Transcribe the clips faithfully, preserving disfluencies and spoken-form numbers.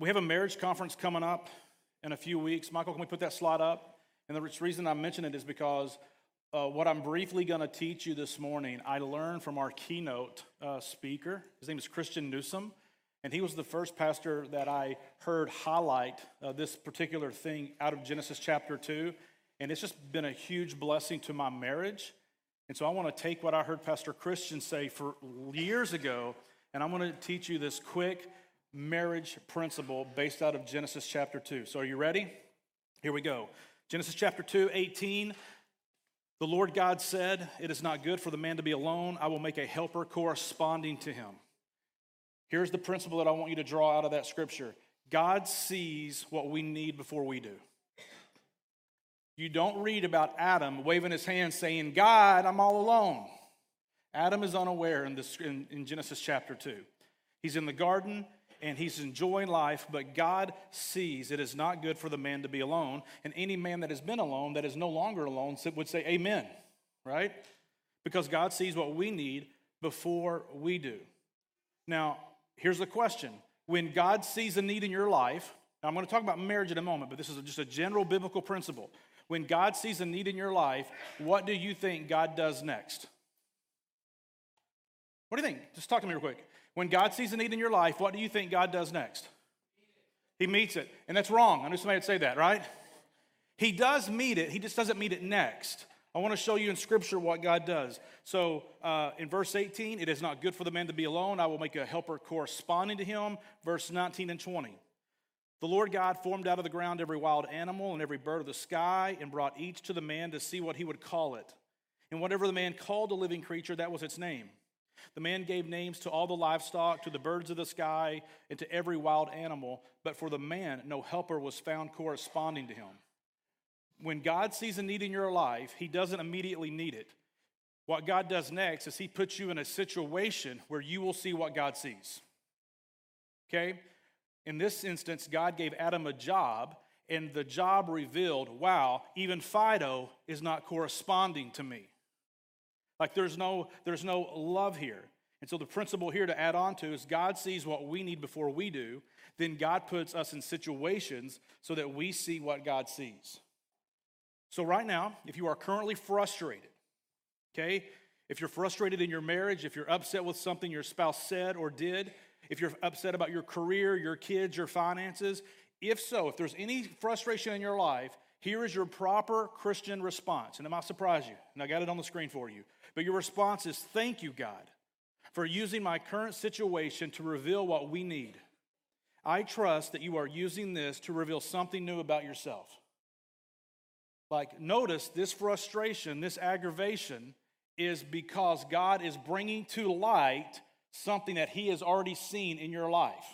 We have a marriage conference coming up in a few weeks. Michael, can we put that slide up? And the reason I mention it is because uh, what I'm briefly going to teach you this morning, I learned from our keynote uh, speaker. His name is Christian Newsom, and he was the first pastor that I heard highlight uh, this particular thing out of Genesis chapter two. And it's just been a huge blessing to my marriage. And so I want to take what I heard Pastor Christian say for years ago, and I'm going to teach you this quick marriage principle based out of Genesis chapter two. So are you ready? Here we go. Genesis chapter two, eighteen. The Lord God said, "It is not good for the man to be alone. I will make a helper corresponding to him." Here's the principle that I want you to draw out of that scripture. God sees what we need before we do. You don't read about Adam waving his hand saying, "God, I'm all alone." Adam is unaware in, this, in, in Genesis chapter two. He's in the garden and he's enjoying life, but God sees it is not good for the man to be alone. And any man that has been alone, that is no longer alone, would say amen, right? Because God sees what we need before we do. Now, here's the question. When God sees a need in your life, now I'm going to talk about marriage in a moment, but this is just a general biblical principle. When God sees a need in your life, what do you think God does next? What do you think? Just talk to me real quick. When God sees a need in your life, what do you think God does next? He meets it. And that's wrong. I know somebody would say that, right? He does meet it. He just doesn't meet it next. I want to show you in Scripture what God does. So uh, in verse eighteen, it is not good for the man to be alone. I will make a helper corresponding to him. Verse nineteen and twenty. The Lord God formed out of the ground every wild animal and every bird of the sky and brought each to the man to see what he would call it. And whatever the man called a living creature, that was its name. The man gave names to all the livestock, to the birds of the sky, and to every wild animal. But for the man, no helper was found corresponding to him. When God sees a need in your life, he doesn't immediately need it. What God does next is he puts you in a situation where you will see what God sees. Okay? In this instance, God gave Adam a job, and the job revealed, wow, even Fido is not corresponding to me. Like there's no, there's no love here. And so the principle here to add on to is God sees what we need before we do. Then God puts us in situations so that we see what God sees. So right now, if you are currently frustrated, okay, if you're frustrated in your marriage, if you're upset with something your spouse said or did, if you're upset about your career, your kids, your finances, if so, if there's any frustration in your life, here is your proper Christian response. And it might surprise you, and I got it on the screen for you. But your response is, "Thank you, God, for using my current situation to reveal what we need. I trust that you are using this to reveal something new about yourself." Like, notice this frustration, this aggravation is because God is bringing to light something that he has already seen in your life.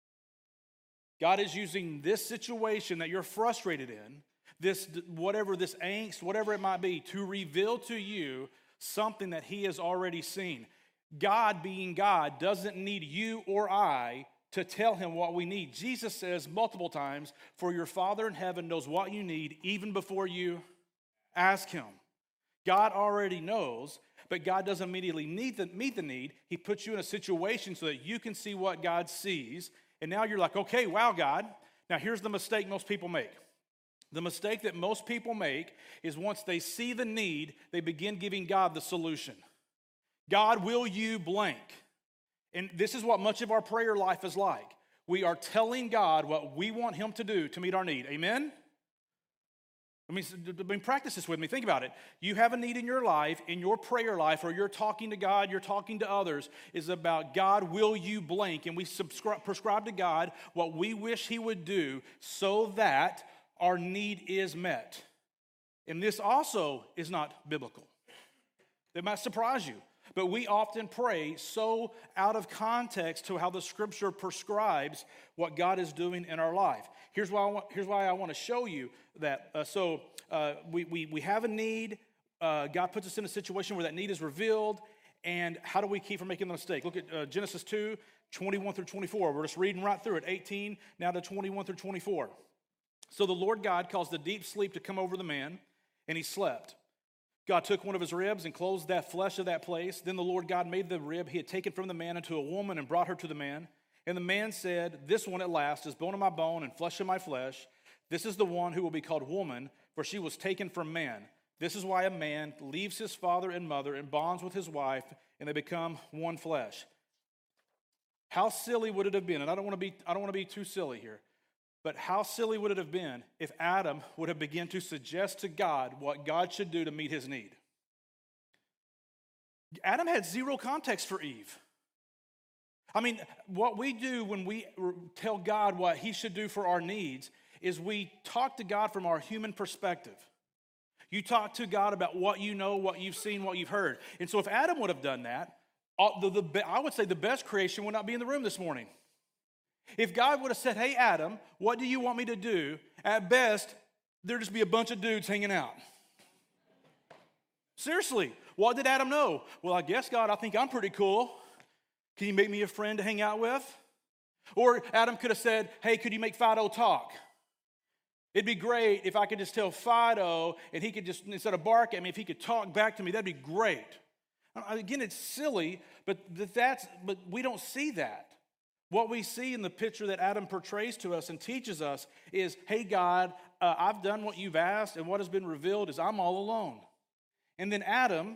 God is using this situation that you're frustrated in, this whatever this angst, whatever it might be, to reveal to you something that he has already seen. God, being God, doesn't need you or I to tell him what we need. Jesus says multiple times, "For your Father in heaven knows what you need even before you ask him." God already knows, but God doesn't immediately need the, meet the need. He puts you in a situation so that you can see what God sees. And now you're like, "Okay, wow, God." Now here's the mistake most people make. The mistake that most people make is once they see the need, they begin giving God the solution. "God, will you blank?" And this is what much of our prayer life is like. We are telling God what we want him to do to meet our need. Amen? I mean, I mean, practice this with me. Think about it. You have a need in your life, in your prayer life, or you're talking to God, you're talking to others, is about, "God, will you blank?" And we subscribe, prescribe to God what we wish he would do so that our need is met. And this also is not biblical. It might surprise you. But we often pray so out of context to how the scripture prescribes what God is doing in our life. Here's why I want, here's why I want to show you that. Uh, so uh, we, we, we have a need. Uh, God puts us in a situation where that need is revealed. And how do we keep from making the mistake? Look at uh, Genesis two, twenty-one through twenty-four. We're just reading right through it, eighteen now to twenty-one through twenty-four. So the Lord God caused a deep sleep to come over the man, and he slept. God took one of his ribs and closed that flesh of that place. Then the Lord God made the rib he had taken from the man into a woman and brought her to the man. And the man said, this one at last is bone of my bone and flesh of my flesh. This is the one who will be called woman, for she was taken from man. This is why a man leaves his father and mother and bonds with his wife, and they become one flesh. How silly would it have been? And I don't want to be, I don't want to be too silly here. But how silly would it have been if Adam would have begun to suggest to God what God should do to meet his need? Adam had zero context for Eve. I mean, what we do when we tell God what he should do for our needs is we talk to God from our human perspective. You talk to God about what you know, what you've seen, what you've heard. And so if Adam would have done that, the, the, I would say the best creation would not be in the room this morning. If God would have said, hey, Adam, what do you want me to do? At best, there'd just be a bunch of dudes hanging out. Seriously, what did Adam know? Well, I guess, God, I think I'm pretty cool. Can you make me a friend to hang out with? Or Adam could have said, hey, could you make Fido talk? It'd be great if I could just tell Fido and he could just, instead of bark at me, if he could talk back to me, that'd be great. Again, it's silly, but that's but we don't see that. What we see in the picture that Adam portrays to us and teaches us is, hey, God, uh, I've done what you've asked, and what has been revealed is I'm all alone. And then Adam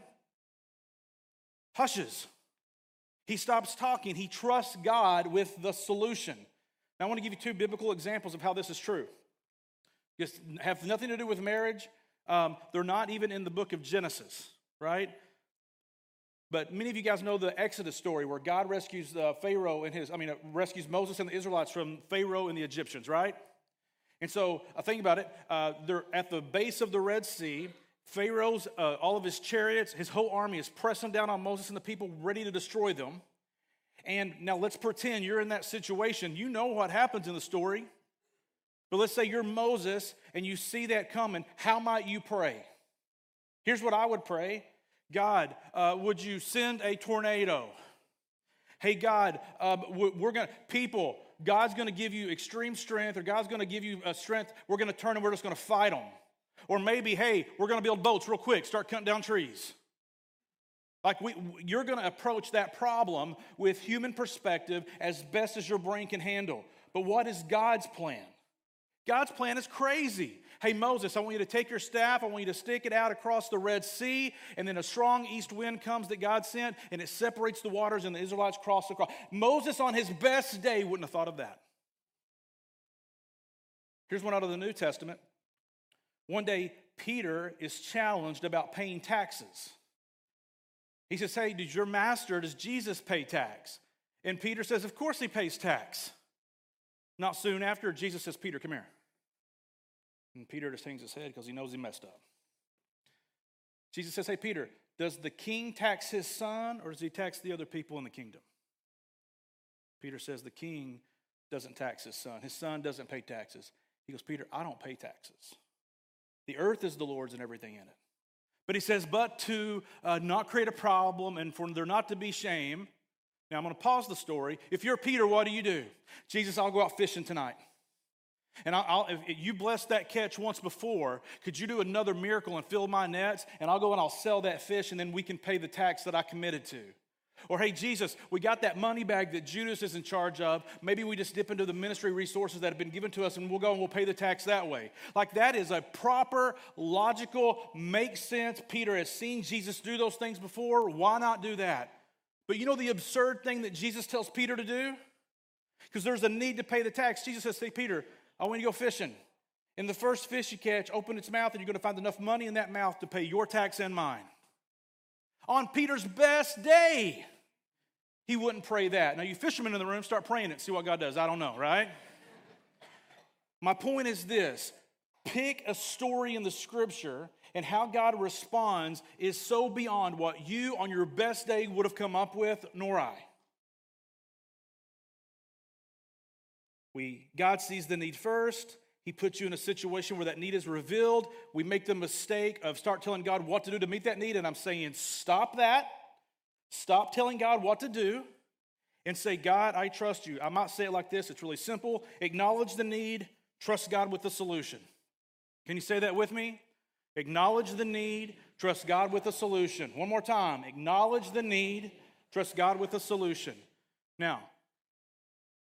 hushes. He stops talking. He trusts God with the solution. Now, I want to give you two biblical examples of how this is true. Just have nothing to do with marriage. Um, they're not even in the book of Genesis, right? But many of you guys know the Exodus story where God rescues uh, Pharaoh and his, I mean, uh, rescues Moses and the Israelites from Pharaoh and the Egyptians, right? And so, uh, think about it. Uh, they're at the base of the Red Sea. Pharaoh's, uh, all of his chariots, his whole army is pressing down on Moses and the people, ready to destroy them. And now let's pretend you're in that situation. You know what happens in the story. But let's say you're Moses and you see that coming. How might you pray? Here's what I would pray. God, uh, would you send a tornado? Hey, God, um, we're going to, people, God's going to give you extreme strength, or God's going to give you a strength. We're going to turn and we're just going to fight them. Or maybe, hey, we're going to build boats real quick, start cutting down trees. Like, we, you're going to approach that problem with human perspective as best as your brain can handle. But what is God's plan? God's plan is crazy. Hey, Moses, I want you to take your staff, I want you to stick it out across the Red Sea, and then a strong east wind comes that God sent, and it separates the waters, and the Israelites cross across. Moses, on his best day, wouldn't have thought of that. Here's one out of the New Testament. One day, Peter is challenged about paying taxes. He says, hey, does your master, does Jesus pay tax? And Peter says, of course he pays tax. Not soon after, Jesus says, Peter, come here. And Peter just hangs his head because he knows he messed up. Jesus says, hey, Peter, does the king tax his son, or does he tax the other people in the kingdom? Peter says, the king doesn't tax his son. His son doesn't pay taxes. He goes, Peter, I don't pay taxes. The earth is the Lord's and everything in it. But he says, but to uh, not create a problem and for there not to be shame. Now, I'm going to pause the story. If you're Peter, what do you do? Jesus, I'll go out fishing tonight. And I'll, I'll, if you blessed that catch once before, could you do another miracle and fill my nets? And I'll go and I'll sell that fish, and then we can pay the tax that I committed to. Or, hey, Jesus, we got that money bag that Judas is in charge of. Maybe we just dip into the ministry resources that have been given to us, and we'll go and we'll pay the tax that way. Like, that is a proper, logical, makes sense. Peter has seen Jesus do those things before. Why not do that? But you know the absurd thing that Jesus tells Peter to do? Because there's a need to pay the tax. Jesus says, hey, Peter, I want you to go fishing. And the first fish you catch, open its mouth, and you're going to find enough money in that mouth to pay your tax and mine. On Peter's best day, he wouldn't pray that. Now, you fishermen in the room, start praying it, see what God does. I don't know, right? My point is this. Pick a story in the scripture, and how God responds is so beyond what you on your best day would have come up with, nor I. We, God sees the need first. He puts you in a situation where that need is revealed. We make the mistake of start telling God what to do to meet that need, and I'm saying stop that. Stop telling God what to do and say, God, I trust you. I might say it like this. It's really simple. Acknowledge the need. Trust God with the solution. Can you say that with me? Acknowledge the need. Trust God with the solution. One more time. Acknowledge the need. Trust God with the solution. Now,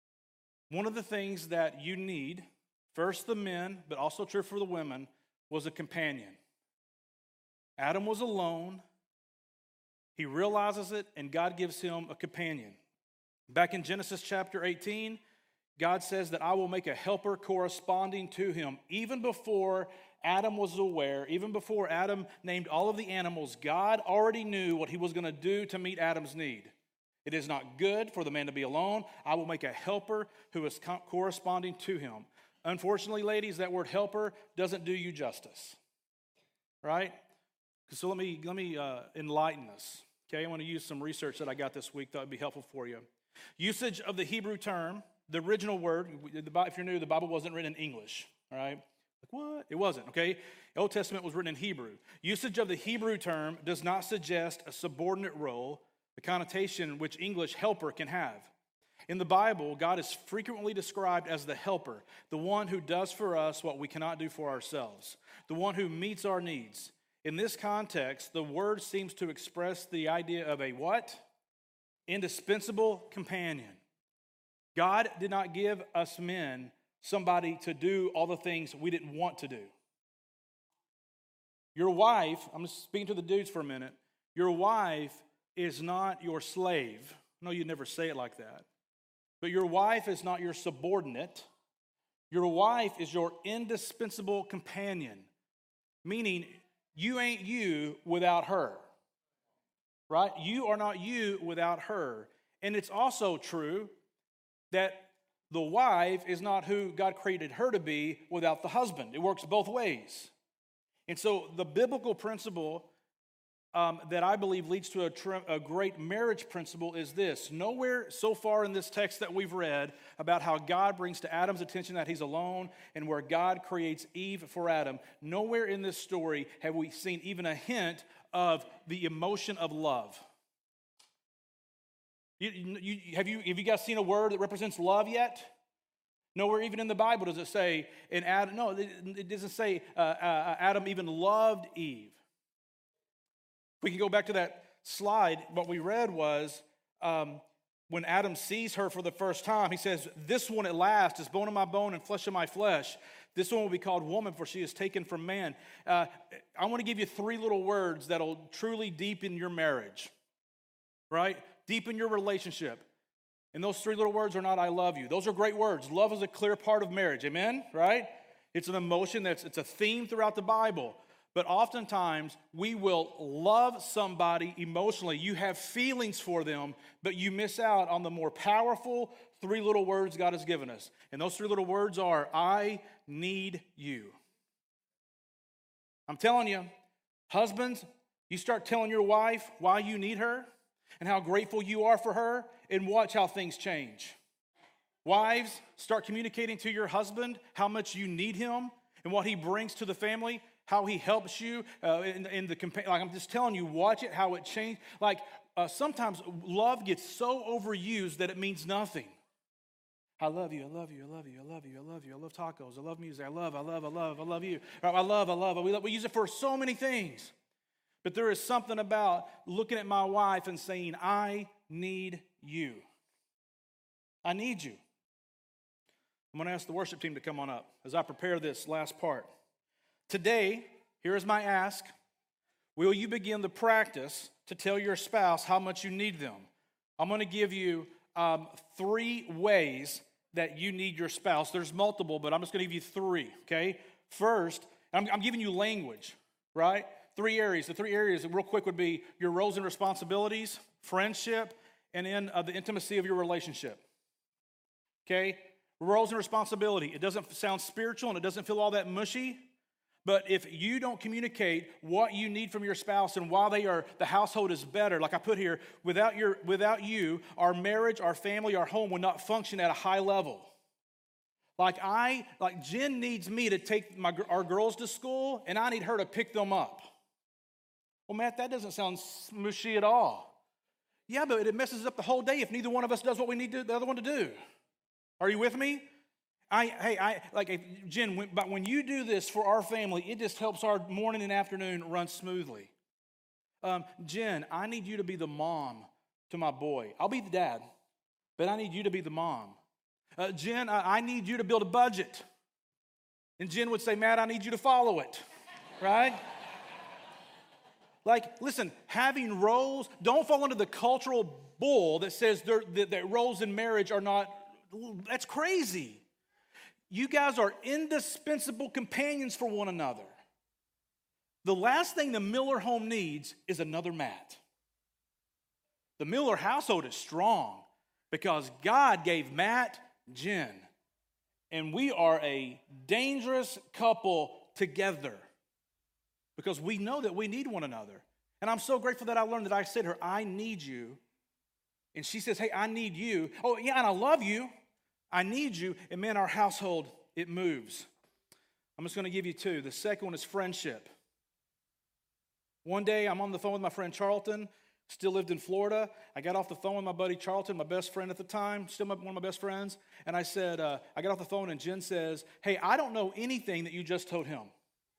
One of the things that you need, first the men, but also true for the women, was a companion. Adam was alone. He realizes it, and God gives him a companion. Back in Genesis chapter eighteen, God says that I will make a helper corresponding to him. Even before Adam was aware, even before Adam named all of the animals, God already knew what he was going to do to meet Adam's need. It is not good for the man to be alone. I will make a helper who is co- corresponding to him. Unfortunately, ladies, that word helper doesn't do you justice, right? So let me, let me uh, enlighten us. Okay, I want to use some research that I got this week that would be helpful for you. Usage of the Hebrew term, the original word, if you're new, the Bible wasn't written in English, all right? Like, what? It wasn't, okay? The Old Testament was written in Hebrew. Usage of the Hebrew term does not suggest a subordinate role, the connotation which English helper can have. In the Bible, God is frequently described as the helper, the one who does for us what we cannot do for ourselves, the one who meets our needs. In this context, the word seems to express the idea of a what? Indispensable companion. God did not give us men somebody to do all the things we didn't want to do. Your wife, I'm just speaking to the dudes for a minute, your wife is not your slave. No, you'd never say it like that. But your wife is not your subordinate. Your wife is your indispensable companion, meaning you ain't you without her, right? You are not you without her. And it's also true that the wife is not who God created her to be without the husband. It works both ways. And so the biblical principle um, that I believe leads to a, tr- a great marriage principle is this. Nowhere so far in this text that we've read about how God brings to Adam's attention that he's alone and where God creates Eve for Adam, nowhere in this story have we seen even a hint of the emotion of love. You, you, have, you, have you guys seen a word that represents love yet? Nowhere even in the Bible does it say, in Adam, no, it, it doesn't say uh, uh, Adam even loved Eve. We can go back to that slide. What we read was um, when Adam sees her for the first time, he says, this one at last is bone of my bone and flesh of my flesh. This one will be called woman, for she is taken from man. Uh, I want to give you three little words that'll truly deepen your marriage, right? Deepen your relationship. And those three little words are not I love you. Those are great words. Love is a clear part of marriage, amen? Right? It's an emotion that's, it's a theme throughout the Bible. But oftentimes, we will love somebody emotionally. You have feelings for them, but you miss out on the more powerful three little words God has given us. And those three little words are, I need you. I'm telling you, husbands, you start telling your wife why you need her and how grateful you are for her, and watch how things change. Wives, start communicating to your husband how much you need him and what he brings to the family, how he helps you uh, in, in the compa- like I'm just telling you, watch it, how it changed. Like uh, sometimes love gets so overused that it means nothing. I love you, I love you, I love you, I love you, I love you, I love tacos, I love music, I love, I love, I love, I love you. I love, I love, we, love, we use it for so many things. But there is something about looking at my wife and saying, I need you. I need you. I'm going to ask the worship team to come on up as I prepare this last part. Today, here is my ask. Will you begin the practice to tell your spouse how much you need them? I'm going to give you um, three ways that you need your spouse. There's multiple, but I'm just going to give you three, okay? First, I'm, I'm giving you language, right? Three areas. The three areas, real quick, would be your roles and responsibilities, friendship, and then uh, the intimacy of your relationship, okay? Roles and responsibility. It doesn't sound spiritual and it doesn't feel all that mushy. But if you don't communicate what you need from your spouse and why they are, the household is better, like I put here, without your, without you, our marriage, our family, our home would not function at a high level. Like I, like Jen needs me to take my, our girls to school, and I need her to pick them up. Well, Matt, that doesn't sound mushy at all. Yeah, but it messes up the whole day if neither one of us does what we need to, the other one to do. Are you with me? I, hey, I like if, Jen. When, but when you do this for our family, it just helps our morning and afternoon run smoothly. Um, Jen, I need you to be the mom to my boy. I'll be the dad, but I need you to be the mom. Uh, Jen, I, I need you to build a budget. And Jen would say, Matt, I need you to follow it, right? Like, listen, having roles, don't fall into the cultural bull that says that, that roles in marriage are not, that's crazy. You guys are indispensable companions for one another. The last thing the Miller home needs is another Matt. The Miller household is strong because God gave Matt Jen. And we are a dangerous couple together because we know that we need one another. And I'm so grateful that I learned that I said to her, I need you. And she says, hey, I need you. Oh, yeah, and I love you. I need you. And man, our household, it moves. I'm just going to give you two. The second one is friendship. One day, I'm on the phone with my friend Charlton, still lived in Florida. I got off the phone with my buddy Charlton, my best friend at the time, still one of my best friends. And I said, uh, I got off the phone and Jen says, hey, I don't know anything that you just told him.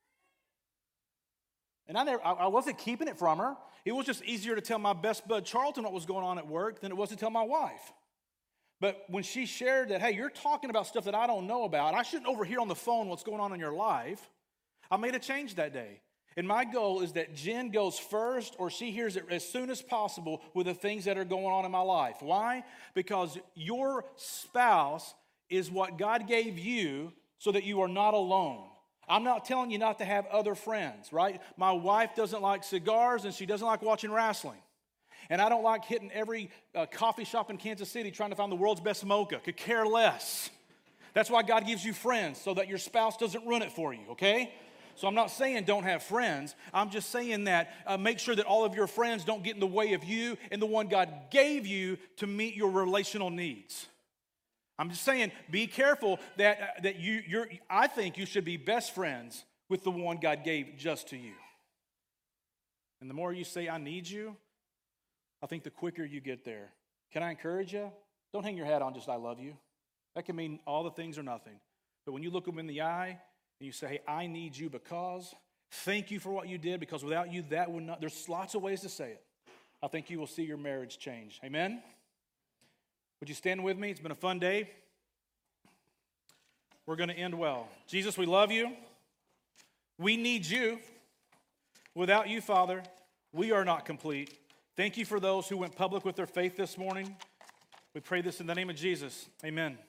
And I, never, I, I wasn't keeping it from her. It was just easier to tell my best bud Charlton what was going on at work than it was to tell my wife. But when she shared that, hey, you're talking about stuff that I don't know about, I shouldn't overhear on the phone what's going on in your life, I made a change that day. And my goal is that Jen goes first or she hears it as soon as possible with the things that are going on in my life. Why? Because your spouse is what God gave you so that you are not alone. I'm not telling you not to have other friends, right? My wife doesn't like cigars and she doesn't like watching wrestling. And I don't like hitting every uh, coffee shop in Kansas City trying to find the world's best mocha. Could care less. That's why God gives you friends, so that your spouse doesn't run it for you, okay? So I'm not saying don't have friends. I'm just saying that uh, make sure that all of your friends don't get in the way of you and the one God gave you to meet your relational needs. I'm just saying be careful that, uh, that you, you're, I think you should be best friends with the one God gave just to you. And the more you say, I need you, I think the quicker you get there. Can I encourage you? Don't hang your hat on just I love you. That can mean all the things or nothing. But when you look them in the eye and you say, hey, I need you because, thank you for what you did, because without you, that would not, there's lots of ways to say it. I think you will see your marriage change. Amen? Would you stand with me? It's been a fun day. We're going to end well. Jesus, we love you. We need you. Without you, Father, we are not complete. Thank you for those who went public with their faith this morning. We pray this in the name of Jesus. Amen.